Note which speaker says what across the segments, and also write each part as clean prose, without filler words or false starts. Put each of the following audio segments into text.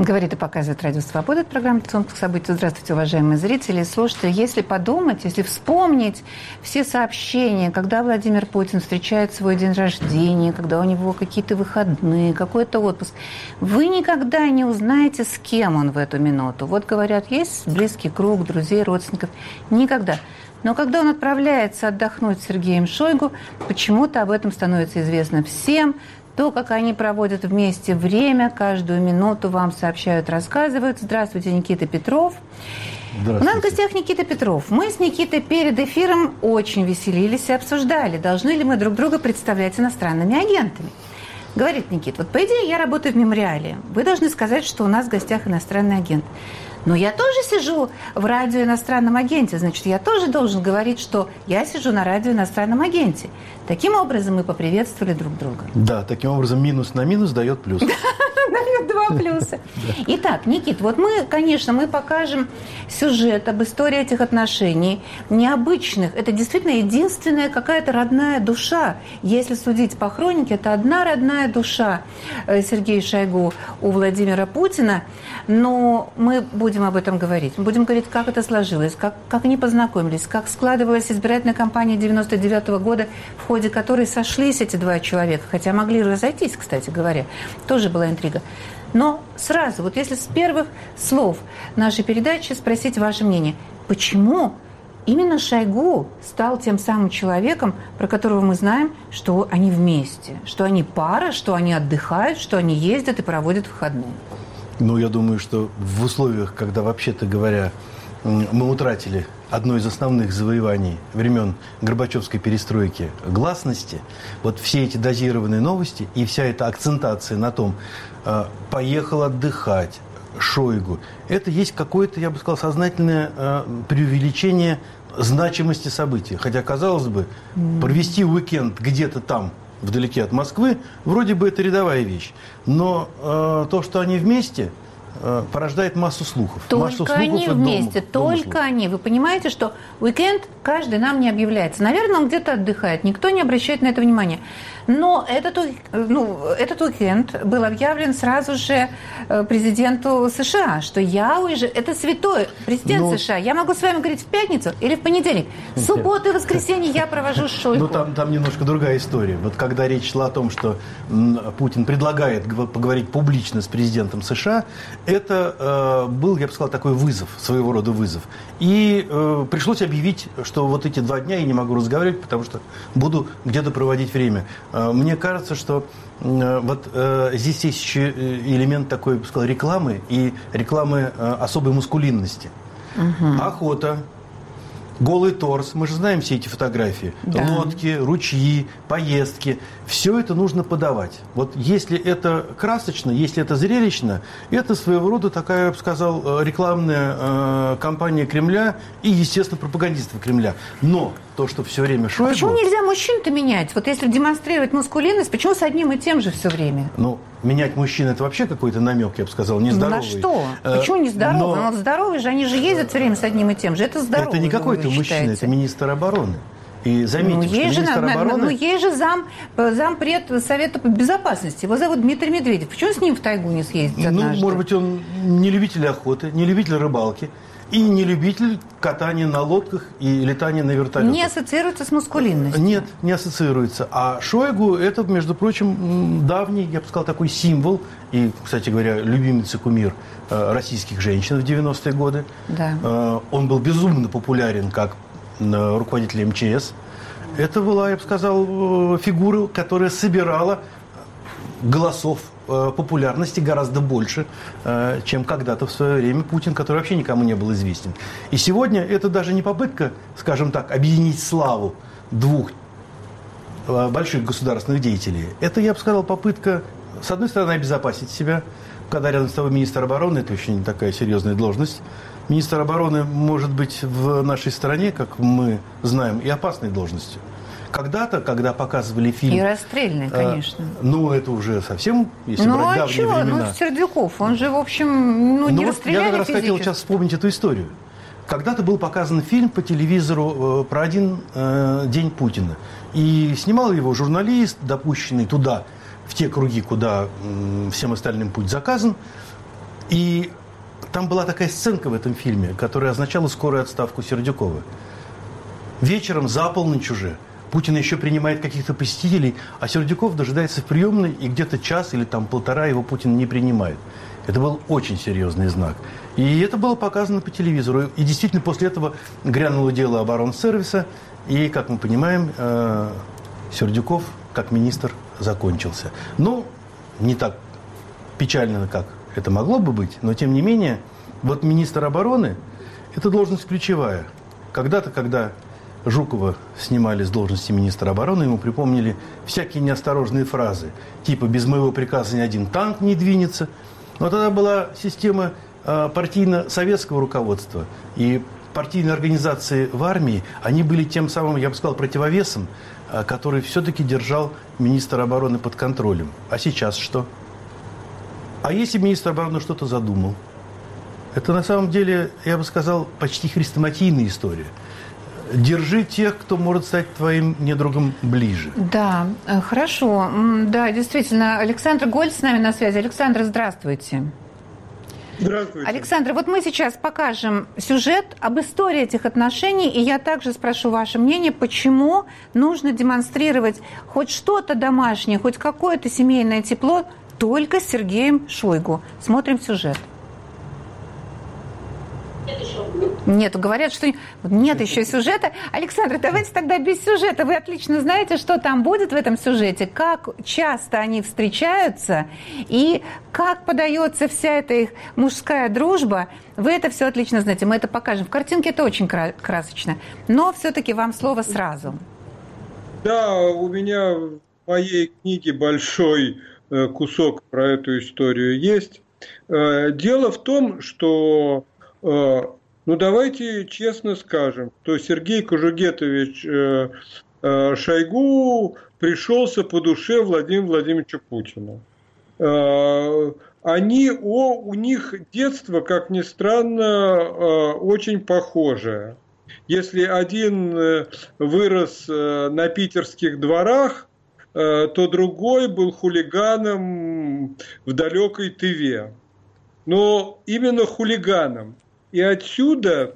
Speaker 1: Говорит и показывает Радио Свобода. Это программа «Томских событий». Здравствуйте, уважаемые зрители и слушатели. Если подумать, если вспомнить все сообщения, когда Владимир Путин встречает свой день рождения, когда у него какие-то выходные, какой-то отпуск, вы никогда не узнаете, с кем он в эту минуту. Вот говорят, есть близкий круг друзей, родственников. Никогда. Но когда он отправляется отдохнуть с Сергеем Шойгу, почему-то об этом становится известно всем. То, как они проводят вместе время, каждую минуту вам сообщают, рассказывают. Здравствуйте, Никита Петров. У нас в гостях Никита Петров. Мы с Никитой перед эфиром очень веселились и обсуждали, должны ли мы друг друга представлять иностранными агентами. Говорит Никит, вот по идее я работаю в «Мемориале». Вы должны сказать, что у нас в гостях иностранный агент. Но я тоже сижу в радио иностранном агенте, значит, я тоже должен говорить, что я сижу на радио иностранном агенте. Таким образом мы поприветствовали друг друга.
Speaker 2: Да, таким образом минус на минус дает плюс.
Speaker 1: Дает два плюса. Итак, Никит, вот мы, конечно, мы покажем сюжет об истории этих отношений, необычных. Это действительно единственная какая-то родная душа. Если судить по хронике, это одна родная душа Сергея Шойгу у Владимира Путина. Но мы будем об этом говорить. Мы будем говорить, как это сложилось, как они познакомились, как складывалась избирательная кампания 99-го года, в ходе которой сошлись эти два человека, хотя могли разойтись, кстати говоря. Тоже была интрига. Но сразу, вот если с первых слов нашей передачи спросить ваше мнение, почему именно Шойгу стал тем самым человеком, про которого мы знаем, что они вместе, что они пара, что они отдыхают, что они ездят и проводят выходные?
Speaker 2: Ну, я думаю, что в условиях, когда, вообще-то говоря, мы утратили одно из основных завоеваний времен Горбачевской перестройки – гласности, вот все эти дозированные новости и вся эта акцентация на том, поехал отдыхать Шойгу, это есть какое-то, я бы сказал, сознательное преувеличение значимости события. Хотя, казалось бы, провести уикенд где-то там, вдалеке от Москвы, вроде бы это рядовая вещь. Но то, что они вместе, порождает массу слухов.
Speaker 1: Только они вместе, только они. Вы понимаете, что уикенд каждый нам не объявляется. Наверное, он где-то отдыхает, никто не обращает на это внимания. Но этот уикенд был объявлен сразу же президенту США, что я уезжаю. Это святое. Президент США. Я могу с вами говорить в пятницу или в понедельник. Субботу и воскресенье я провожу с Шойгу.
Speaker 2: Ну, там немножко другая история. Вот когда речь шла о том, что Путин предлагает поговорить публично с президентом США, это был, я бы сказал, такой вызов, своего рода вызов. И пришлось объявить, что вот эти 2 дня я не могу разговаривать, потому что буду где-то проводить время. Мне кажется, что вот здесь есть еще элемент такой, я бы сказал, рекламы и рекламы особой маскулинности. Охота, голый торс, мы же знаем все эти фотографии, да. Лодки, ручьи, поездки, все это нужно подавать. Вот если это красочно, если это зрелищно, это своего рода такая, я бы сказал, рекламная кампания Кремля и, естественно, пропагандистов Кремля. Но то, что все время Шойгу...
Speaker 1: Почему нельзя мужчин-то менять? Вот если демонстрировать маскулинность, почему с одним и тем же все время?
Speaker 2: Ну, менять мужчин – это вообще какой-то намек, я бы сказал, нездоровый.
Speaker 1: На что? Почему нездоровый? Но здоровый же, они же ездят все время с одним и тем же. Это здоровый.
Speaker 2: Это не какой-то мужчина, это министр обороны. И заметьте, что министр обороны...
Speaker 1: есть же зампред Совета по безопасности. Его зовут Дмитрий Медведев. Почему с ним в тайгу не съездить однажды?
Speaker 2: Может быть, он не любитель охоты, не любитель рыбалки и не любитель катания на лодках и летания на вертолетах.
Speaker 1: Не ассоциируется с маскулинностью?
Speaker 2: Нет, не ассоциируется. А Шойгу – это, между прочим, давний, я бы сказал, такой символ и, кстати говоря, любимец и кумир российских женщин в 90-е годы.
Speaker 1: Да.
Speaker 2: Он был безумно популярен как руководитель МЧС. Это была, я бы сказал, фигура, которая собирала голосов популярности гораздо больше, чем когда-то в свое время Путин, который вообще никому не был известен. И сегодня это даже не попытка, скажем так, объединить славу 2 больших государственных деятелей. Это, я бы сказал, попытка, с одной стороны, обезопасить себя, когда рядом с тобой министр обороны, это очень такая серьезная должность. Министр обороны может быть в нашей стране, как мы знаем, и опасной должностью. Когда-то, когда показывали фильм...
Speaker 1: И расстрельный, конечно.
Speaker 2: Ну, это уже совсем, если брать давние времена.
Speaker 1: Ну, Сердюков, он же, в общем, не расстреляли
Speaker 2: я как раз хотел сейчас вспомнить эту историю. Когда-то был показан фильм по телевизору про один день Путина. И снимал его журналист, допущенный туда, в те круги, куда всем остальным путь заказан. И там была такая сценка в этом фильме, которая означала скорую отставку Сердюкова. Вечером за полночь уже Путин еще принимает каких-то посетителей, а Сердюков дожидается в приемной, и где-то час или там полтора его Путин не принимает. Это был очень серьезный знак. И это было показано по телевизору. И действительно после этого грянуло дело оборонсервиса, и, как мы понимаем, Сердюков как министр закончился. Ну, не так печально, как это могло бы быть, но тем не менее, вот министр обороны – это должность ключевая. Когда-то, когда Жукова снимали с должности министра обороны, ему припомнили всякие неосторожные фразы, типа «без моего приказа ни один танк не двинется». Но тогда была система партийно-советского руководства, и партийные организации в армии, они были тем самым, я бы сказал, противовесом, который все-таки держал министра обороны под контролем. А сейчас что? А если министр обороны что-то задумал? Это на самом деле, я бы сказал, почти хрестоматийная история. Держи тех, кто может стать твоим недругом ближе.
Speaker 1: Да, хорошо. Да, действительно. Александр Гольц с нами на связи. Александр, здравствуйте.
Speaker 3: Здравствуйте.
Speaker 1: Александр, вот мы сейчас покажем сюжет об истории этих отношений, и я также спрошу ваше мнение, почему нужно демонстрировать хоть что-то домашнее, хоть какое-то семейное тепло только с Сергеем Шойгу. Смотрим сюжет. Нет, говорят, что нет еще сюжета. Александр, давайте тогда без сюжета. Вы отлично знаете, что там будет в этом сюжете, как часто они встречаются и как подается вся эта их мужская дружба. Вы это все отлично знаете. Мы это покажем. В картинке это очень красочно. Но все-таки вам слово сразу.
Speaker 3: Да, у меня в моей книге большой кусок про эту историю есть. Дело в том, что... Ну, давайте честно скажем, что Сергей Кожугетович Шойгу пришелся по душе Владимиру Владимировичу Путину. У них детство, как ни странно, очень похожее. Если один вырос на питерских дворах, то другой был хулиганом в далекой Тыве. Но именно хулиганом. И отсюда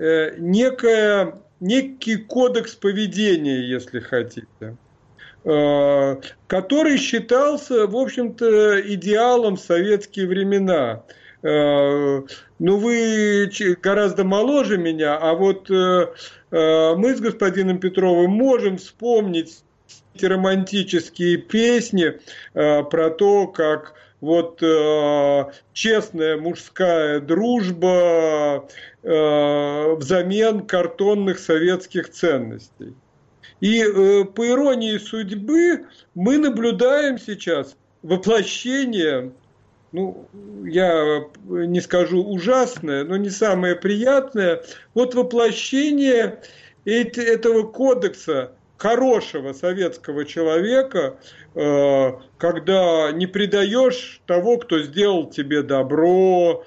Speaker 3: некий кодекс поведения, если хотите, который считался, в общем-то, идеалом в советские времена. Ну, вы гораздо моложе меня, а вот мы с господином Петровым можем вспомнить эти романтические песни про то, как вот честная мужская дружба взамен картонных советских ценностей. И по иронии судьбы мы наблюдаем сейчас воплощение, ну, я не скажу ужасное, но не самое приятное, вот воплощение этого кодекса хорошего советского человека, когда не предаешь того, кто сделал тебе добро.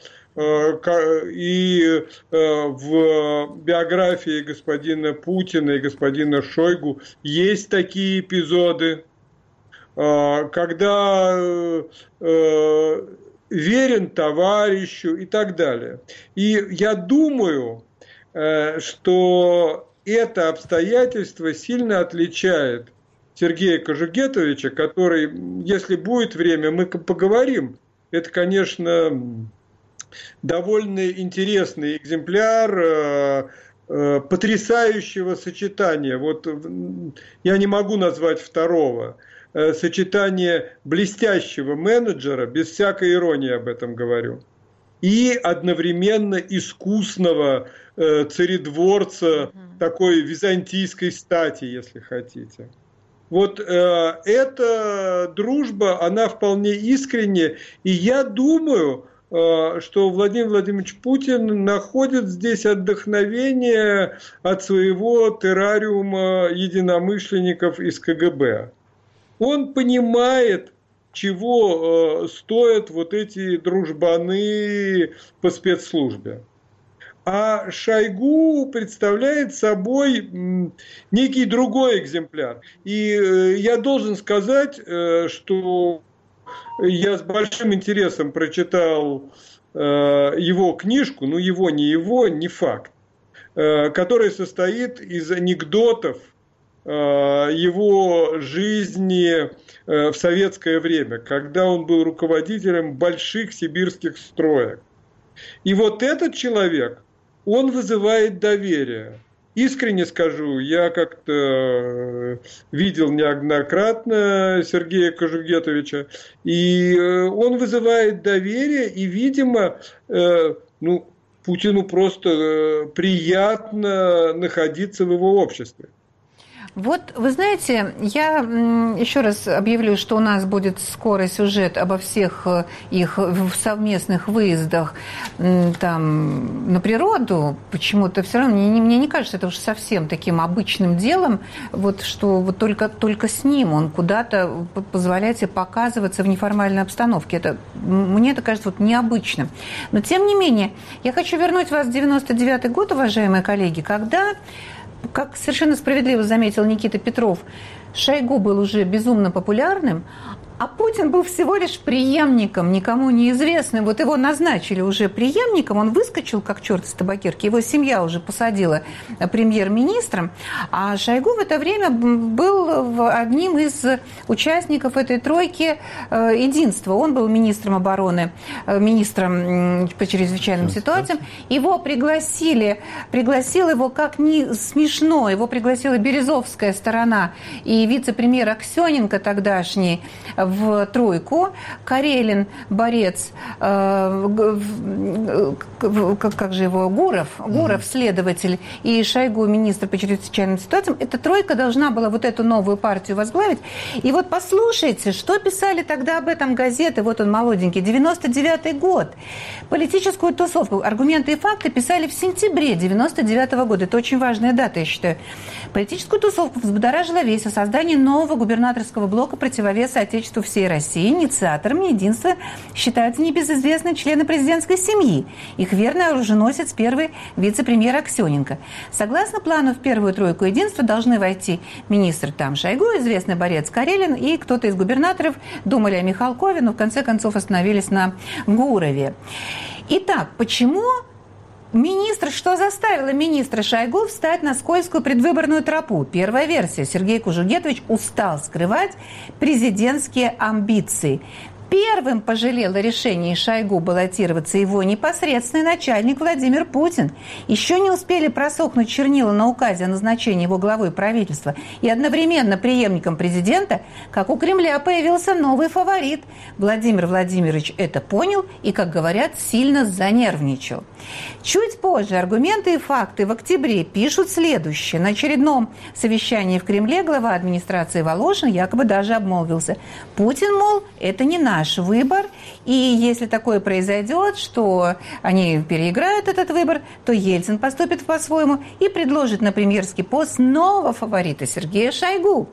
Speaker 3: И в биографии господина Путина и господина Шойгу есть такие эпизоды, когда верен товарищу и так далее. И я думаю, что это обстоятельство сильно отличает Сергея Кожугетовича, который, если будет время, мы поговорим. Это, конечно, довольно интересный экземпляр потрясающего сочетания. Вот я не могу назвать второго. Сочетание блестящего менеджера, без всякой иронии об этом говорю, и одновременно искусного царедворца такой византийской стати, если хотите. Вот эта дружба, она вполне искренняя, и я думаю, что Владимир Владимирович Путин находит здесь отдохновение от своего террариума единомышленников из КГБ. Он понимает, чего стоят вот эти дружбаны по спецслужбе. А Шойгу представляет собой некий другой экземпляр. И я должен сказать, что я с большим интересом прочитал его книжку, ну его, не факт, которая состоит из анекдотов его жизни в советское время, когда он был руководителем больших сибирских строек. И вот этот человек, он вызывает доверие. Искренне скажу, я как-то видел неоднократно Сергея Кожугетовича, и он вызывает доверие, и, видимо, Путину просто приятно находиться в его обществе.
Speaker 1: Вот, вы знаете, я еще раз объявлю, что у нас будет скоро сюжет обо всех их совместных выездах там, на природу. Почему-то все равно мне не кажется это уж совсем таким обычным делом, вот, что вот только с ним он куда-то позволяет себе показываться в неформальной обстановке. Мне это кажется вот необычным. Но, тем не менее, я хочу вернуть вас в 99-й год, уважаемые коллеги, когда... Как совершенно справедливо заметил Никита Петров, Шойгу был уже безумно популярным, а Путин был всего лишь преемником, никому неизвестным. Вот его назначили уже преемником, он выскочил как черт из табакерки, его семья уже посадила премьер-министром, а Шойгу в это время был одним из участников этой тройки единства. Он был министром обороны, министром по чрезвычайным ситуациям. Его пригласил его, как ни смешно, его пригласила Березовская сторона и вице-премьер Аксененко тогдашний, в тройку. Карелин, Борец, как же его, Гуров, следователь, и Шойгу, министр по чрезвычайным ситуациям. Эта тройка должна была вот эту новую партию возглавить. И вот послушайте, что писали тогда об этом газеты, вот он молоденький, 99-й год. Политическую тусовку, аргументы и факты писали в сентябре 99-го года. Это очень важная дата, я считаю. Политическую тусовку взбудоражила весть о создании нового губернаторского блока противовеса Отечеству всей России. Инициаторами единства считаются небезызвестные члены президентской семьи. Их верный оруженосец, первый вице-премьер Аксененко. Согласно плану, в первую тройку единства должны войти министр Шойгу, известный Борец, Карелин и кто-то из губернаторов. Думали о Михалкове, но в конце концов остановились на Гурове. Итак, почему что заставило министра Шойгу встать на скользкую предвыборную тропу? Первая версия. Сергей Кожугетович устал скрывать президентские амбиции. Первым пожалел о решении Шойгу баллотироваться его непосредственный начальник Владимир Путин. Еще не успели просохнуть чернила на указе о назначении его главой правительства и одновременно преемником президента, как у Кремля появился новый фаворит. Владимир Владимирович это понял и, как говорят, сильно занервничал. Чуть позже аргументы и факты в октябре пишут следующее. На очередном совещании в Кремле глава администрации Волошин якобы даже обмолвился. Путин, мол, это не наш выбор, и если такое произойдет, что они переиграют этот выбор, то Ельцин поступит по-своему и предложит на премьерский пост нового фаворита Сергея Шойгу.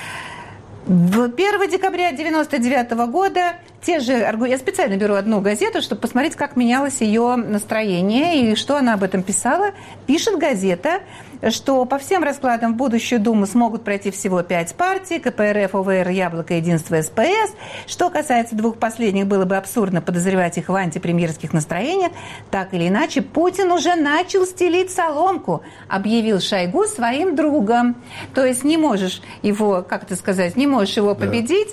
Speaker 1: 1 декабря 1999 года те же, я специально беру одну газету, чтобы посмотреть, как менялось ее настроение и что она об этом писала. Пишет газета, что по всем раскладам в будущую Думу смогут пройти всего 5 партий: КПРФ, ОВР, Яблоко, Единство, СПС. Что касается двух последних, было бы абсурдно подозревать их в антипремьерских настроениях. Так или иначе, Путин уже начал стелить соломку, объявил Шойгу своим другом. То есть не можешь его, как это сказать, не можешь его победить,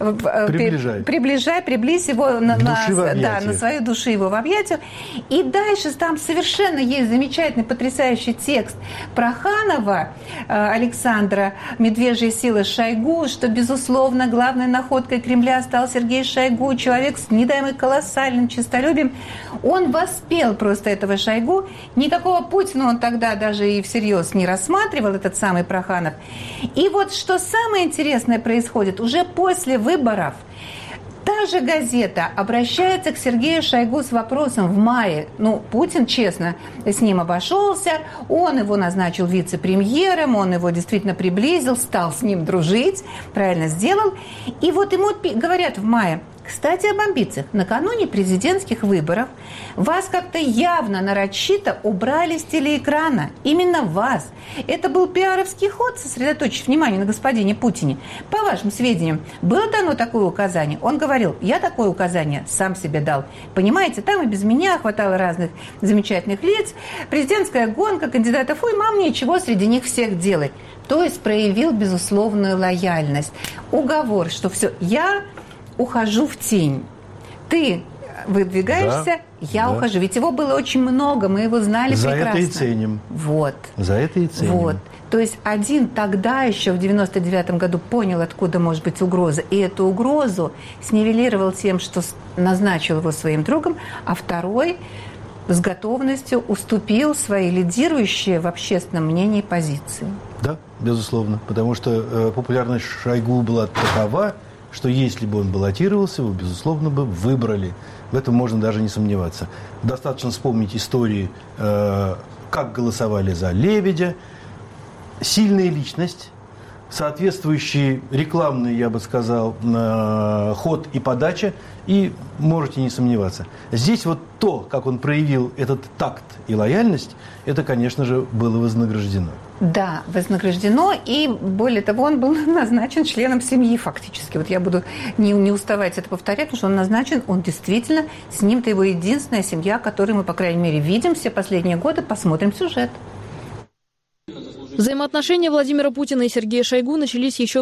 Speaker 1: приблизь его на свою душу его в объятию. И дальше там совершенно есть замечательный, потрясающий текст Проханова Александра «Медвежья сила Шойгу», что, безусловно, главной находкой Кремля стал Сергей Шойгу, человек с недаемым колоссальным честолюбием. Он воспел просто этого Шойгу. Никакого Путина он тогда даже и всерьез не рассматривал, этот самый Проханов. И вот что самое интересное происходит уже после выборов. Та же газета обращается к Сергею Шойгу с вопросом в мае. Путин, честно, с ним обошелся, он его назначил вице-премьером, он его действительно приблизил, стал с ним дружить, правильно сделал. И вот ему говорят в мае: Кстати, об амбициях. Накануне президентских выборов вас как-то явно нарочито убрали с телеэкрана. Именно вас. Это был пиаровский ход, сосредоточив внимание на господине Путине. По вашим сведениям, было дано такое указание? Он говорил, я такое указание сам себе дал. Понимаете, там и без меня хватало разных замечательных лиц. Президентская гонка кандидатов, ой, мам, ничего среди них всех делать. То есть проявил безусловную лояльность. Уговор, что все, я ухожу в тень. Ты выдвигаешься, я ухожу. Ведь его было очень много, мы его знали прекрасно.
Speaker 2: За это и ценим.
Speaker 1: Вот.
Speaker 2: За это и ценим.
Speaker 1: Вот. То есть один тогда еще в 99-м году понял, откуда может быть угроза, и эту угрозу снивелировал тем, что назначил его своим другом, а второй с готовностью уступил свои лидирующие в общественном мнении позиции.
Speaker 2: Да, безусловно. Потому что популярность Шойгу была такова, что если бы он баллотировался, его, безусловно, бы выбрали. В этом можно даже не сомневаться. Достаточно вспомнить истории, как голосовали за Лебедя. Сильная личность, соответствующий рекламный, я бы сказал, ход и подача, и можете не сомневаться. Здесь вот то, как он проявил этот такт и лояльность, это, конечно же, было вознаграждено. Да, вознаграждено, и более того, он был назначен членом семьи фактически. Вот я буду не уставать это повторять, потому что он назначен, он действительно, с ним-то его единственная семья, которую мы, по крайней мере, видим все последние годы, посмотрим сюжет.
Speaker 4: Взаимоотношения Владимира Путина и Сергея Шойгу начались еще в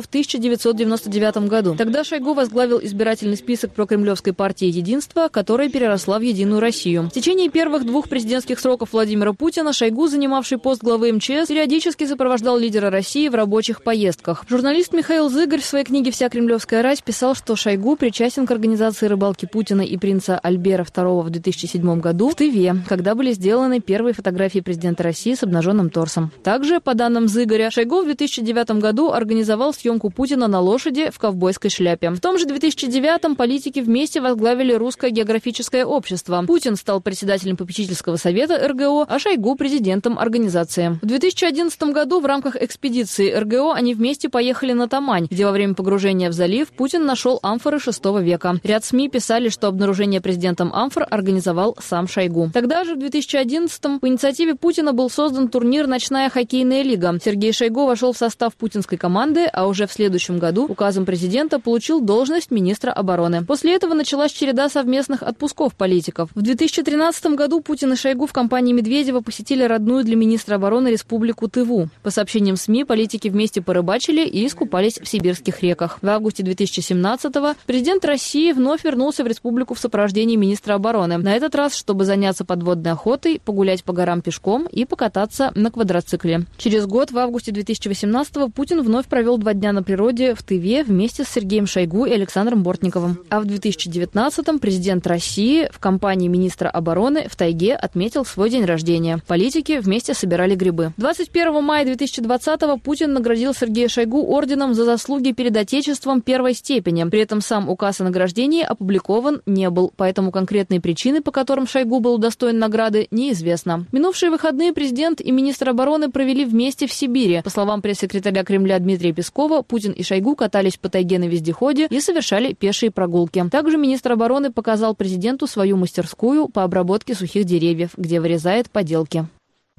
Speaker 4: 1999 году. Тогда Шойгу возглавил избирательный список прокремлевской партии «Единство», которая переросла в «Единую Россию». В течение первых 2 президентских сроков Владимира Путина Шойгу, занимавший пост главы МЧС, периодически сопровождал лидера России в рабочих поездках. Журналист Михаил Зыгорь в своей книге «Вся кремлевская рать» писал, что Шойгу причастен к организации рыбалки Путина и принца Альбера II в 2007 году в Тыве, когда были сделаны первые фотографии президента России с обнаженным торсом. Также, по данным Зыгоря, Шойгу в 2009 году организовал съемку Путина на лошади в ковбойской шляпе. В том же 2009-м политики вместе возглавили Русское географическое общество. Путин стал председателем попечительского совета РГО, а Шойгу – президентом организации. В 2011 году в рамках экспедиции РГО они вместе поехали на Тамань, где во время погружения в залив Путин нашел амфоры VI века. Ряд СМИ писали, что обнаружение президентом амфор организовал сам Шойгу. Тогда же, в 2011-м, по инициативе Путина был создан турнир «Ночная хоккейная лига». Сергей Шойгу вошел в состав путинской команды, а уже в следующем году указом президента получил должность министра обороны. После этого началась череда совместных отпусков политиков. В 2013 году Путин и Шойгу в компании Медведева посетили родную для министра обороны республику Тыву. По сообщениям СМИ, политики вместе порыбачили и искупались в сибирских реках. В августе 2017-го президент России вновь вернулся в республику в сопровождении министра обороны. На этот раз, чтобы заняться подводной охотой, погулять по горам пешком и покататься на квадроцикле. Через год, в августе 2018-го, Путин вновь провел 2 дня на природе в Тыве вместе с Сергеем Шойгу и Александром Бортниковым. А в 2019-м президент России в компании министра обороны в тайге отметил свой день рождения. Политики вместе собирали грибы. 21 мая 2020-го Путин наградил Сергея Шойгу орденом за заслуги перед Отечеством 1 степени. При этом сам указ о награждении опубликован не был, поэтому конкретные причины, по которым Шойгу был удостоен награды, неизвестно. Минувшие выходные президент и министр обороны провели вместе в Сибири. По словам пресс-секретаря Кремля Дмитрия Пескова, Путин и Шойгу катались по тайге на вездеходе и совершали пешие прогулки. Также министр обороны показал президенту свою мастерскую по обработке сухих деревьев, где вырезает поделки.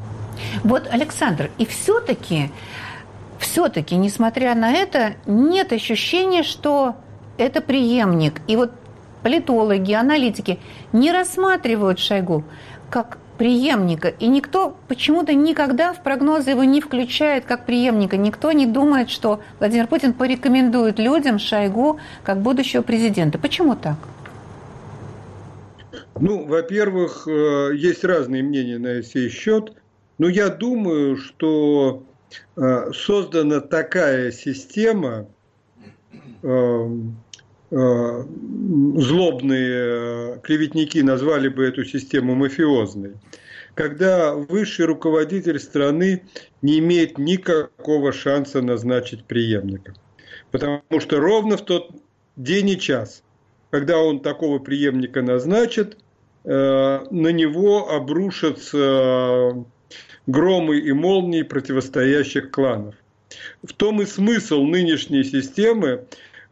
Speaker 1: Вот, Александр, и все-таки, несмотря на это, нет ощущения, что это преемник. И вот политологи, аналитики не рассматривают Шойгу как преемника. И никто почему-то никогда в прогнозы его не включает как преемника. Никто не думает, что Владимир Путин порекомендует людям Шойгу как будущего президента. Почему так?
Speaker 3: Ну, во-первых, есть разные мнения на сей счет. Но я думаю, что создана такая система, злобные клеветники назвали бы эту систему мафиозной, когда высший руководитель страны не имеет никакого шанса назначить преемника. Потому что ровно в тот день и час, когда он такого преемника назначит, на него обрушатся громы и молнии противостоящих кланов. В том и смысл нынешней системы,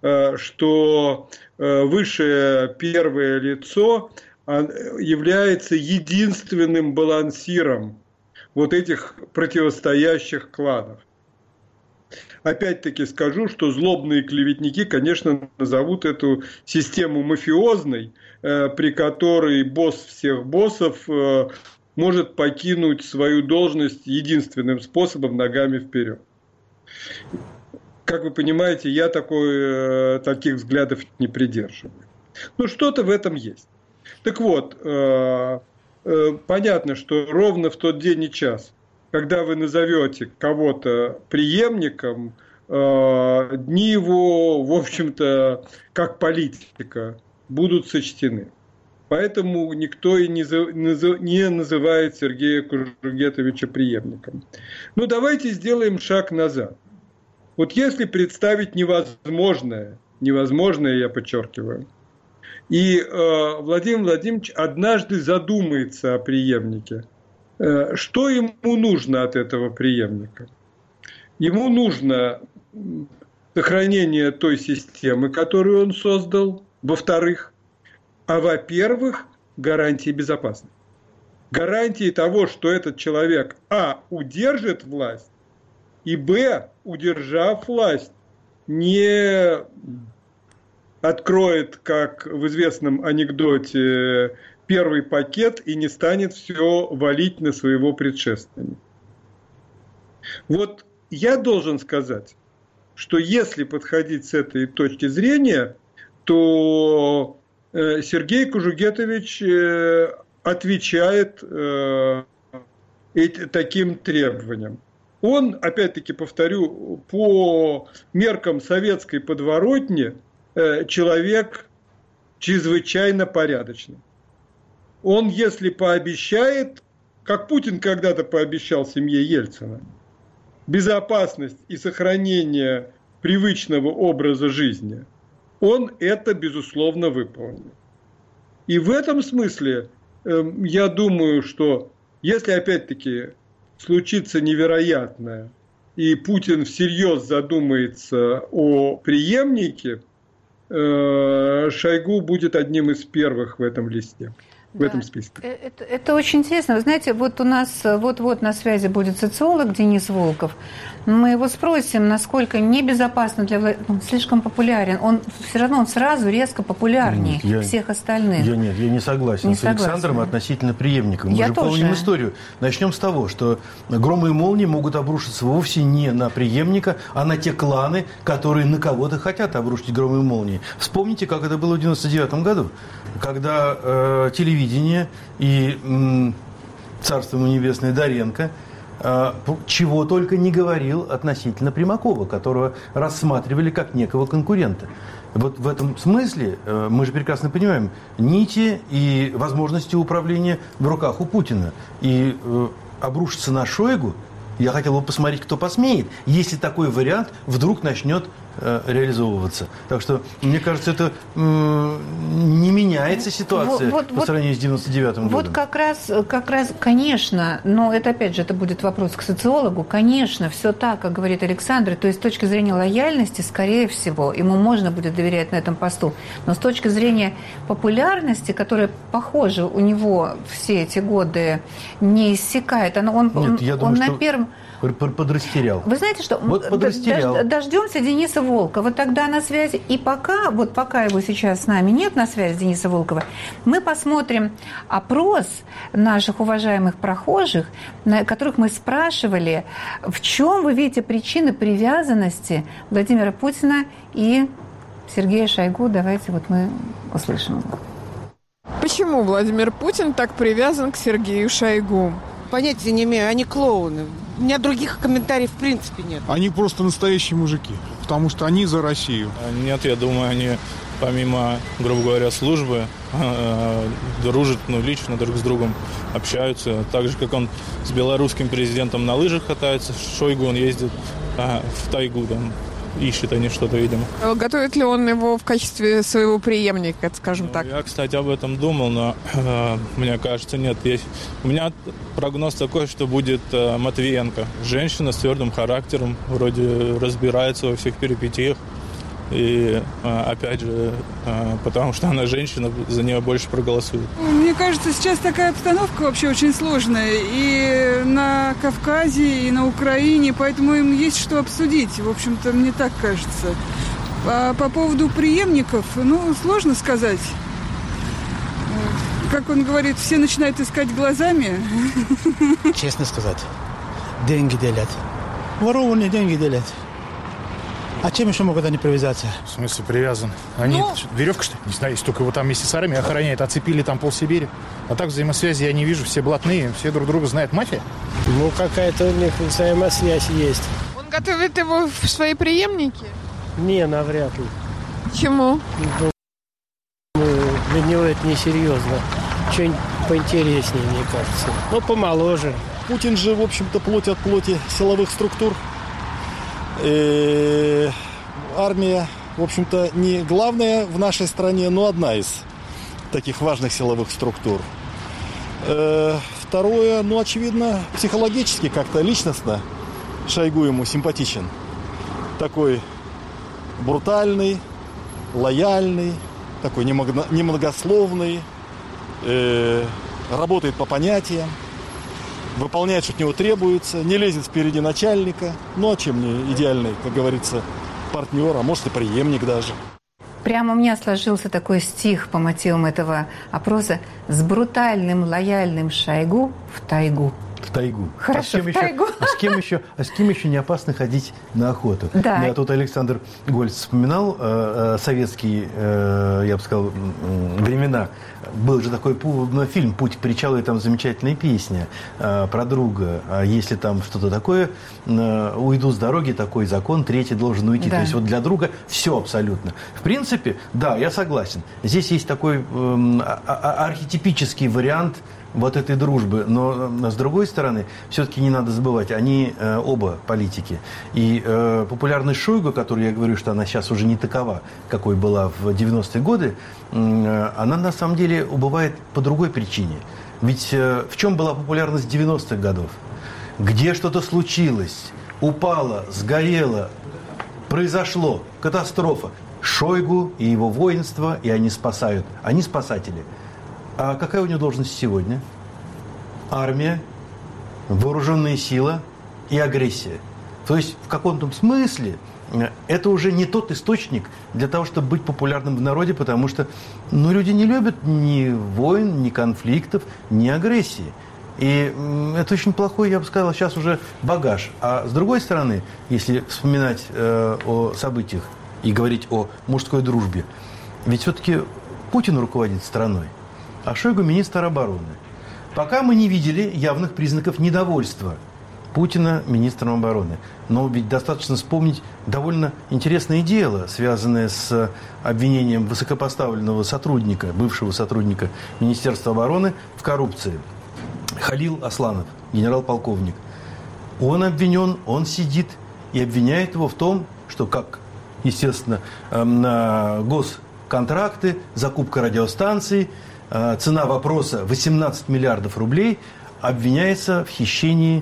Speaker 3: что высшее первое лицо является единственным балансиром вот этих противостоящих кланов. Опять-таки скажу, что злобные клеветники, конечно, назовут эту систему мафиозной, при которой босс всех боссов может покинуть свою должность единственным способом — ногами вперед. Как вы понимаете, я таких взглядов не придерживаю. Но что-то в этом есть. Так вот, понятно, что ровно в тот день и час, когда вы назовете кого-то преемником, дни его, в общем-то, как политика, будут сочтены. Поэтому никто и не называет Сергея Кужугетовича преемником. Но давайте сделаем шаг назад. Вот если представить невозможное, я подчеркиваю, и Владимир Владимирович однажды задумается о преемнике, что ему нужно от этого преемника? Ему нужно сохранение той системы, которую он создал, во-вторых, во-первых, гарантии безопасности. Гарантии того, что этот человек, удержит власть, и, удержав власть, не откроет, как в известном анекдоте, первый пакет и не станет все валить на своего предшественника. Вот я должен сказать, что если подходить с этой точки зрения, то Сергей Кужугетович отвечает таким требованиям. Он, опять-таки повторю, по меркам советской подворотни человек чрезвычайно порядочный. Он, если пообещает, как Путин когда-то пообещал семье Ельцина, безопасность и сохранение привычного образа жизни, он это, безусловно, выполнит. И в этом смысле я думаю, что если, опять-таки, случится невероятное, и Путин всерьез задумается о преемнике, Шойгу будет одним из первых в этом листе. В этом списке.
Speaker 1: Это очень интересно. Вы знаете, вот у нас вот на связи будет социолог Денис Волков. Мы его спросим, насколько небезопасно для власти. Он слишком популярен. Он все равно сразу резко популярнее всех остальных.
Speaker 2: Я не согласен с Александром относительно преемника. Мы же помним историю. Начнем с того, что громы и молнии могут обрушиться вовсе не на преемника, а на те кланы, которые на кого-то хотят обрушить громы и молнии. Вспомните, как это было в 1999 году, когда телевидение и царство ему небесное Доренко чего только не говорил относительно Примакова, которого рассматривали как некого конкурента. Вот в этом смысле мы же прекрасно понимаем, нити и возможности управления в руках у Путина. И обрушиться на Шойгу, я хотел бы посмотреть, кто посмеет, если такой вариант вдруг начнет реализовываться. Так что, мне кажется, это не меняется ситуация по сравнению с 99-м годом.
Speaker 1: Вот как раз, конечно, но это, опять же, это будет вопрос к социологу, конечно, все так, как говорит Александр, то есть с точки зрения лояльности, скорее всего, ему можно будет доверять на этом посту, но с точки зрения популярности, которая, похоже, у него все эти годы не иссякает, он на первом...
Speaker 2: Подрастерял.
Speaker 1: Вы знаете что?
Speaker 2: Вот подрастерял.
Speaker 1: Дождемся Дениса Волкова. Тогда на связи. И пока его сейчас с нами нет на связи, Дениса Волкова, мы посмотрим опрос наших уважаемых прохожих, которых мы спрашивали, в чем вы видите причины привязанности Владимира Путина и Сергея Шойгу. Давайте мы услышим.
Speaker 5: Почему Владимир Путин так привязан к Сергею Шойгу?
Speaker 6: Понятия не имею, они клоуны. У меня других комментариев в принципе нет.
Speaker 7: Они просто настоящие мужики, потому что они за Россию.
Speaker 8: Нет, я думаю, они помимо, грубо говоря, службы, дружат лично друг с другом, общаются. Так же, как он с белорусским президентом на лыжах катается, Шойгу он ездит в тайгу, ищет они что-то, видимо.
Speaker 5: Готовит ли он его в качестве своего преемника, скажем так?
Speaker 8: Я, кстати, об этом думал, но мне кажется, нет. У меня прогноз такой, что будет Матвиенко. Женщина с твердым характером, вроде разбирается во всех перипетиях. И, опять же, потому что она женщина, за нее больше проголосуют.
Speaker 9: Мне кажется, сейчас такая обстановка вообще очень сложная. И на Кавказе, и на Украине, поэтому им есть что обсудить. В общем-то, мне так кажется. А по поводу преемников, сложно сказать. Как он говорит, все начинают искать глазами.
Speaker 10: Честно сказать, деньги делят. Ворованные деньги делят. А чем еще могут они привязаться?
Speaker 7: В смысле привязан? Они веревка, что ли? Не знаю, если только его там вместе с армией охраняют, оцепили там полсибири. А так взаимосвязи я не вижу, все блатные, все друг друга знают. Мафия?
Speaker 11: Какая-то у них взаимосвязь есть.
Speaker 5: Он готовит его в свои преемники?
Speaker 11: Не, навряд ли.
Speaker 5: Почему?
Speaker 11: Для него это несерьезно. Что-нибудь поинтереснее, мне кажется. Помоложе.
Speaker 12: Путин же, в общем-то, плоть от плоти силовых структур. Армия, в общем-то, не главная в нашей стране, но одна из таких важных силовых структур. Второе, очевидно, психологически, как-то личностно Шойгу ему симпатичен. Такой брутальный, лояльный, такой немногословный, работает по понятиям, выполняет, что от него требуется, не лезет впереди начальника. А чем не идеальный, как говорится, партнер, а может и преемник даже.
Speaker 1: Прямо у меня сложился такой стих по мотивам этого опроса: «С брутальным, лояльным Шойгу в тайгу».
Speaker 2: В тайгу.
Speaker 1: Хорошо, в тайгу.
Speaker 2: А с кем еще не опасно ходить на охоту?
Speaker 1: Да.
Speaker 2: Тут Александр Гольц вспоминал советские, я бы сказал, времена. Был же такой фильм «Путь к причалу», и там замечательная песня про друга. А если там что-то такое, уйду с дороги, такой закон, третий должен уйти.
Speaker 1: Да.
Speaker 2: То есть для друга все абсолютно. В принципе, да, я согласен. Здесь есть такой архетипический вариант вот этой дружбы. Но, с другой стороны, все-таки не надо забывать, они оба политики. И популярность Шойгу, которую я говорю, что она сейчас уже не такова, какой была в 90-е годы, она на самом деле убывает по другой причине. Ведь в чем была популярность 90-х годов? Где что-то случилось, упало, сгорело, произошло, катастрофа. Шойгу и его воинство, и они спасают. Они спасатели. А какая у него должность сегодня? Армия, вооруженные силы и агрессия. То есть в каком-то смысле это уже не тот источник для того, чтобы быть популярным в народе, потому что люди не любят ни войн, ни конфликтов, ни агрессии. И это очень плохой, я бы сказал, сейчас уже багаж. А с другой стороны, если вспоминать о событиях и говорить о мужской дружбе, ведь все-таки Путин руководит страной, а Шойгу министр обороны. Пока мы не видели явных признаков недовольства Путина министром обороны. Но ведь достаточно вспомнить довольно интересное дело, связанное с обвинением высокопоставленного сотрудника, бывшего сотрудника Министерства обороны в коррупции. Халил Асланов, генерал-полковник. Он обвинен, он сидит и обвиняет его в том, что, как, естественно, на госконтракты, закупка радиостанций, цена вопроса 18 миллиардов рублей, обвиняется в хищении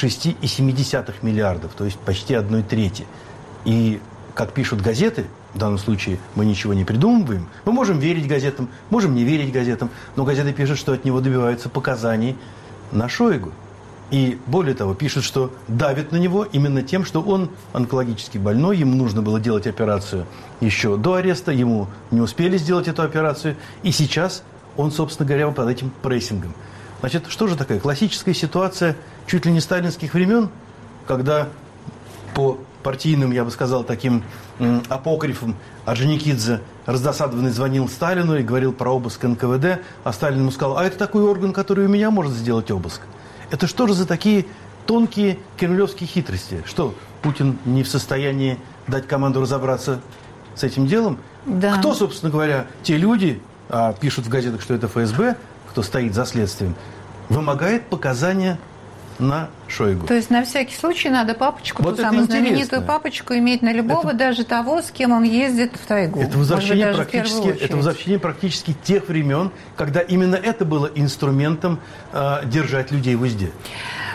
Speaker 2: 6,7 миллиардов, то есть почти 1/3. И, как пишут газеты, в данном случае мы ничего не придумываем, мы можем верить газетам, можем не верить газетам, но газеты пишут, что от него добиваются показаний на Шойгу. И более того, пишут, что давят на него именно тем, что он онкологически больной, ему нужно было делать операцию еще до ареста, ему не успели сделать эту операцию, и сейчас он, собственно говоря, под этим прессингом. Значит, что же такая классическая ситуация чуть ли не сталинских времен, когда по партийным, я бы сказал, таким апокрифам Орджоникидзе раздосадованный звонил Сталину и говорил про обыск НКВД, а Сталин ему сказал: а это такой орган, который у меня может сделать обыск. Это что же за такие тонкие кремлевские хитрости? Что, Путин не в состоянии дать команду разобраться с этим делом?
Speaker 1: Да.
Speaker 2: Кто, собственно говоря, те люди, а пишут в газетах, что это ФСБ, кто стоит за следствием, вымогает показания на Шойгу?
Speaker 1: То есть на всякий случай надо папочку,
Speaker 2: вот
Speaker 1: ту самую знаменитую папочку иметь на любого, даже того, с кем он ездит в тайгу.
Speaker 2: Это возвращение практически тех времен, когда именно это было инструментом держать людей в узде.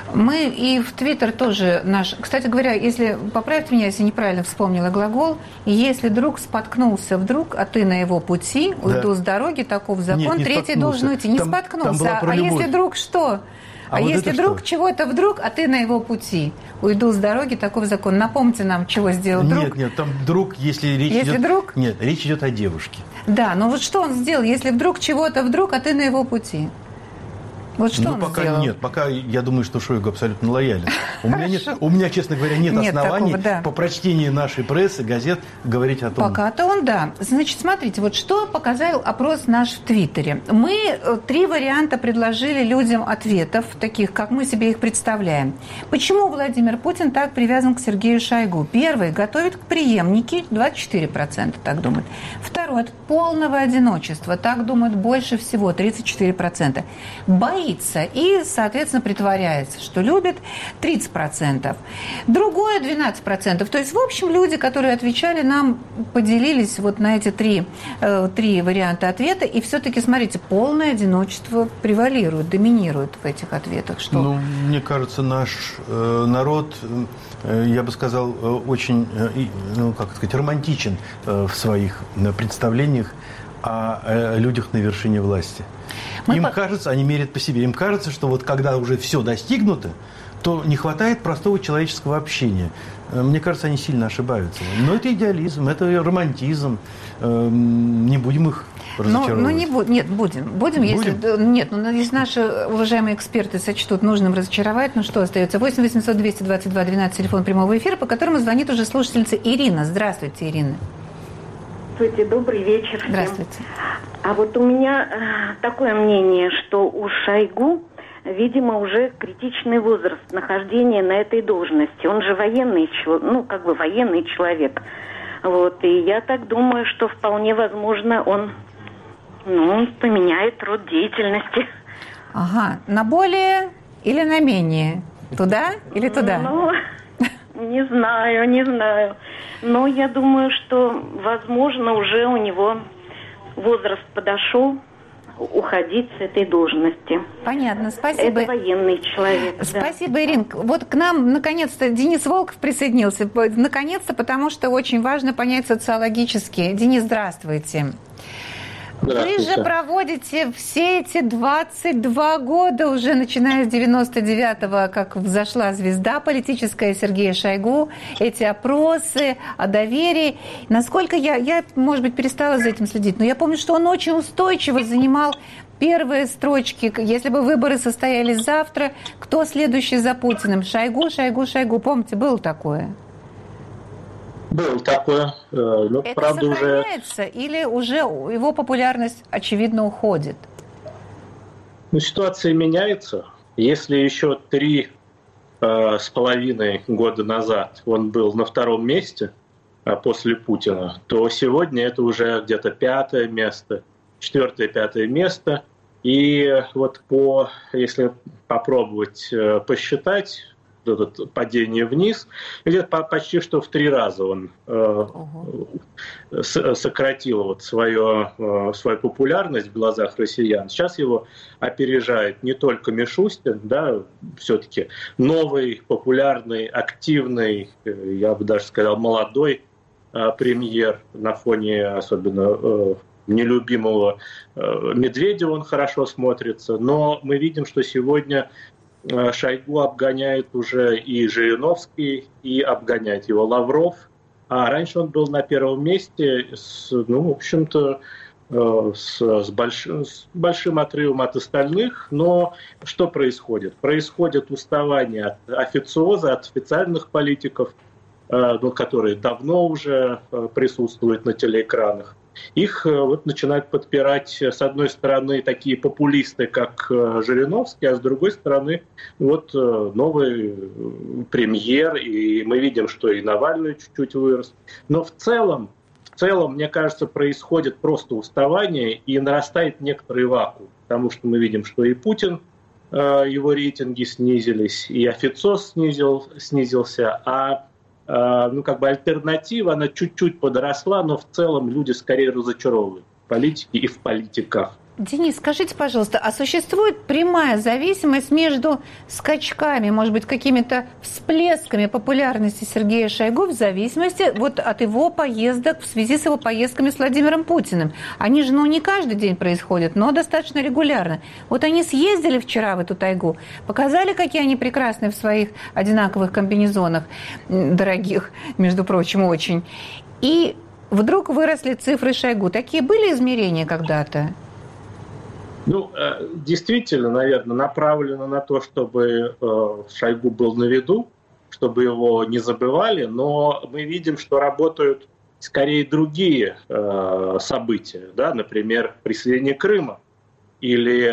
Speaker 1: Мы и в Твиттер тоже наш... Кстати говоря, если, поправьте меня, если неправильно вспомнила глагол, если друг споткнулся вдруг, а ты на его пути, уйду с дороги, таков закон,
Speaker 2: не
Speaker 1: третий должен уйти. Не споткнулся. А если вдруг что? А вот если вдруг что? Чего-то вдруг, а ты на его пути, уйду с дороги, таков закон. Напомните нам, чего сделал друг.
Speaker 2: Нет, там друг, если речь идет...
Speaker 1: Друг?
Speaker 2: Нет, речь идет о девушке.
Speaker 1: Да, но вот что он сделал, если вдруг чего-то вдруг, а ты на его пути? Вот что он
Speaker 2: пока
Speaker 1: сделал?
Speaker 2: Нет, пока я думаю, что Шойгу абсолютно лоялен. У меня, честно говоря, нет оснований по прочтении нашей прессы, газет говорить о том.
Speaker 1: Пока-то он, да. Значит, смотрите, вот что показал опрос наш в Твиттере. Мы 3 варианта предложили людям ответов, таких, как мы себе их представляем. Почему Владимир Путин так привязан к Сергею Шойгу? Первый, готовит к преемнике, 24% так думают. Второй, от полного одиночества, так думают больше всего, 34%. Боится и, соответственно, притворяется, что любит, 30%. Другое 12%. То есть, в общем, люди, которые отвечали, нам поделились вот на эти 3 варианта ответа. И все-таки, смотрите, полное одиночество превалирует, доминирует в этих ответах. Что...
Speaker 2: Ну, мне кажется, наш народ, я бы сказал, очень, романтичен в своих представлениях о людях на вершине власти. Им кажется, они меряют по себе, им кажется, что вот когда уже все достигнуто, то не хватает простого человеческого общения. Мне кажется, они сильно ошибаются. Но это идеализм, это романтизм. Не будем их разочаровывать.
Speaker 1: Будем. Если наши уважаемые эксперты сочтут нужным разочаровать, ну что остается? 8 800 222 12, телефон прямого эфира, по которому звонит уже слушательница Ирина. Здравствуйте, Ирина.
Speaker 13: Здравствуйте, добрый вечер всем.
Speaker 1: Здравствуйте.
Speaker 13: А вот у меня такое мнение, что у Шойгу, видимо, уже критичный возраст нахождения на этой должности. Он же военный человек. Вот, и я так думаю, что вполне возможно он поменяет род деятельности.
Speaker 1: Ага, на более или на менее? Туда или туда?
Speaker 13: Не знаю. Но я думаю, что, возможно, уже у него возраст подошел уходить с этой должности.
Speaker 1: Понятно, спасибо.
Speaker 13: Это военный человек.
Speaker 1: Спасибо, да. Ирин. Вот к нам, наконец-то, Денис Волков присоединился. Наконец-то, потому что очень важно понять социологически. Денис, здравствуйте. Вы же проводите все эти 22 года, уже начиная с 99-го, как взошла звезда политическая Сергея Шойгу, эти опросы о доверии. Насколько я, может быть, перестала за этим следить, но я помню, что он очень устойчиво занимал первые строчки. Если бы выборы состоялись завтра, кто следующий за Путиным? Шойгу. Помните, было такое?
Speaker 14: Было такое, но,
Speaker 1: это
Speaker 14: правда,
Speaker 1: сохраняется или уже его популярность, очевидно, уходит?
Speaker 14: Ситуация меняется. Если еще 3,5 года назад он был на 2-м месте после Путина, то сегодня это уже где-то 5-е место, 4-5 место. И вот если попробовать посчитать, это падение вниз, где-то почти что в 3 раза он сократил свою популярность в глазах россиян. Сейчас его опережает не только Мишустин, да, все-таки новый, популярный, активный, я бы даже сказал, молодой премьер на фоне особенно нелюбимого Медведева он хорошо смотрится. Но мы видим, что сегодня Шойгу обгоняет уже и Жириновский, и обгоняет его Лавров. А раньше он был на 1-м месте с большим отрывом от остальных. Но что происходит? Происходит уставание от официоза, от официальных политиков, которые давно уже присутствуют на телеэкранах. Их начинают подпирать, с одной стороны, такие популисты, как Жириновский, а с другой стороны, новый премьер, и мы видим, что и Навальный чуть-чуть вырос. Но в целом, мне кажется, происходит просто уставание и нарастает некоторый вакуум, потому что мы видим, что и Путин, его рейтинги снизились, и официоз снизился, альтернатива, она чуть-чуть подросла, но в целом люди скорее разочаровывают в политике и в политиках.
Speaker 1: Денис, скажите, пожалуйста, а существует прямая зависимость между скачками, может быть, какими-то всплесками популярности Сергея Шойгу в зависимости вот от его поездок в связи с его поездками с Владимиром Путиным? Они же, не каждый день происходят, но достаточно регулярно. Вот они съездили вчера в эту тайгу, показали, какие они прекрасные в своих одинаковых комбинезонах, дорогих, между прочим, очень. И вдруг выросли цифры Шойгу. Такие были измерения когда-то?
Speaker 14: Действительно, наверное, направлено на то, чтобы Шойгу был на виду, чтобы его не забывали, но мы видим, что работают скорее другие события, да, например, присоединение Крыма или